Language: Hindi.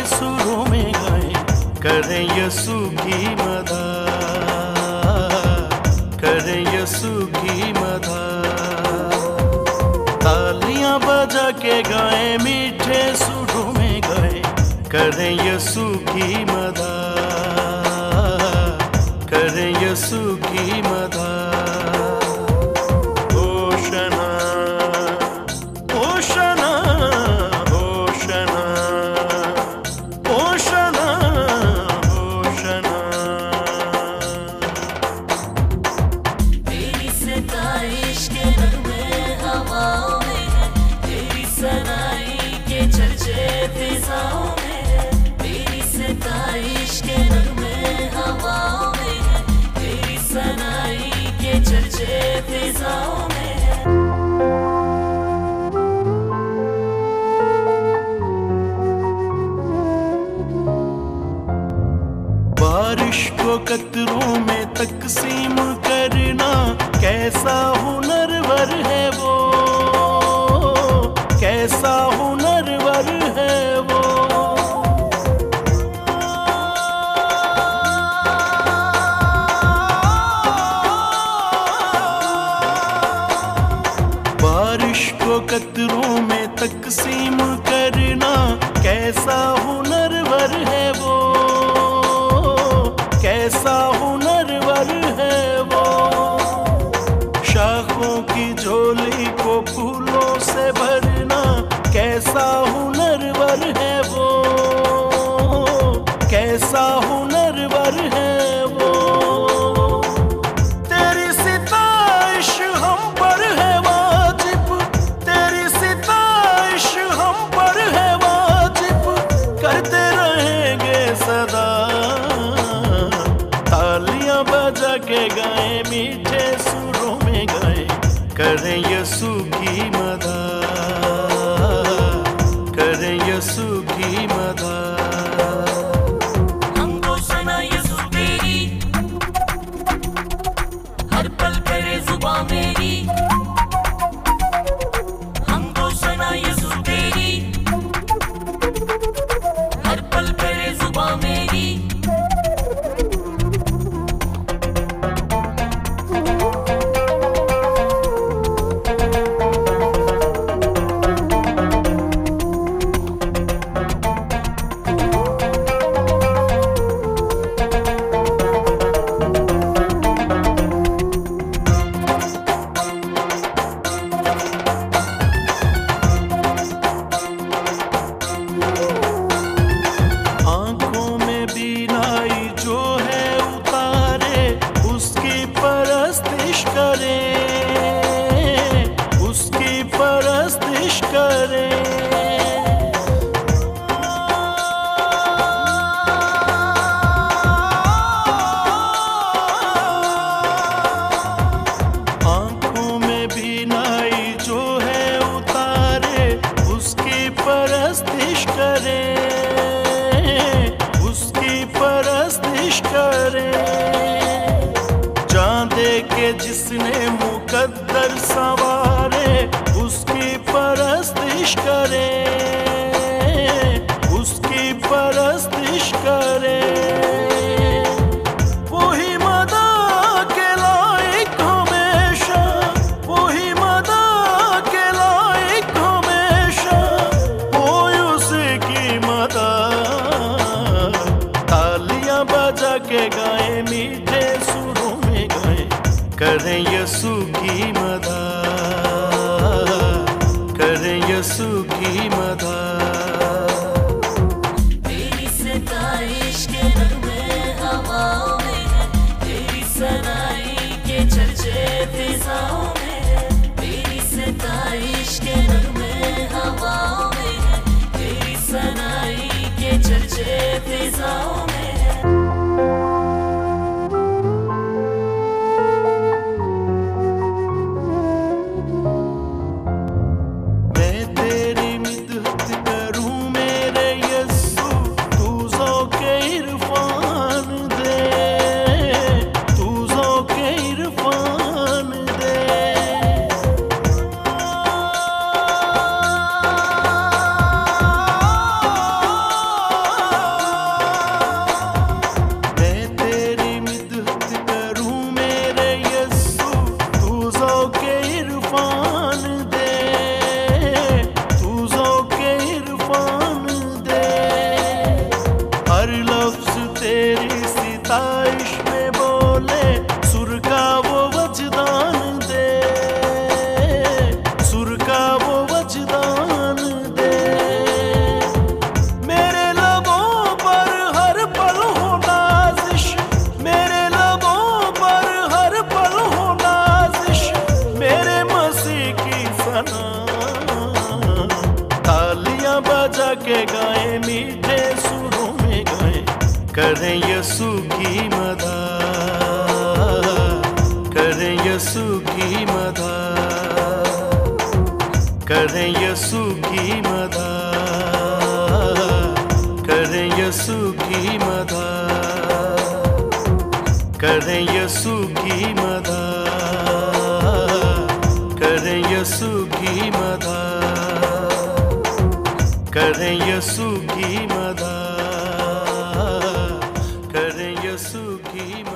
सुरों में गाएं, करें यसू की मदाह, करें यसू की मदाह। तालियां बजा के गाएं, मीठे सुरों में गाएं, करें यसू की मदाह, करें यसू की मदाह। Hoshana Hoshana Hoshana Hoshana Hoshana. तेरी सताइश के नगमे हवाओं में है, तेरी सनाई के चर्चे फिजाओं में है। तेरी सताइश के नगमे हवाओं में है, तेरी सनाई के चर्चे फिजाओं में है। बारिश को कतरों में तकसीम करना, कैसा हुनरवर है वो, कैसा हुनरवर है वो। बारिश को कतरों में तकसीम करना, कैसा हुनरवर है वो, कैसा हुनरवर है वो। शाखों की झोली को फूलों से भरना, कैसा हुनरवर है वो, कैसा हुनरवर है वो। तेरी सिताइश हम पर है वाजिब, तेरी सिताइश हम पर है वाजिब, करते रहेंगे सदा। तालियां बजा के गाएं, मीठे सुरों में गाएं, करें यसू की मदाह, करें यसू की मदाह। हमको सना यसू तेरी, हर पल करे जुबां मेरी। हमको सना यसू तेरी, हर पल करे जुबां मेरी। आंखों में बीनाई जो है उतारे, उसकी परस्तिश करें, उसकी परस्तिश करें। आंखों में बीनाई जो है उतारे, उसकी परस्तिश करें, उसकी परस्तिश करें। जान दे के जिसने मुकद्दर संवारे, उसकी परस्तिश करें, उसकी परस्तिश करें। वही मदा के लायक हमेशा, वही मदा के लायक हमेशा, कोई उसी की मदा। तालियां बजा के गाएं, मीठे सुरों में गाएं, करें यसू की मदाह, करें यसू की मदाह। तेरी सताइश के नगमे हवाओं में है, तेरी सनाई के चर्चे फिजाओं में है। तेरी सताइश के नगमे हवाओं में है, तेरी सनाई के चर्चे फिजाओं में है। मैं तेरी मिदहत करूं मेरे यसू, तू ज़ौक़े इरफान दे, तू ज़ौक़े इरफान दे। यसु की मदद, करें यसु की मदद, करें यसु की मदद, करें यसु की मदद, करें यसु की मदद, करें यसु की मदद, करें यसु की मदद।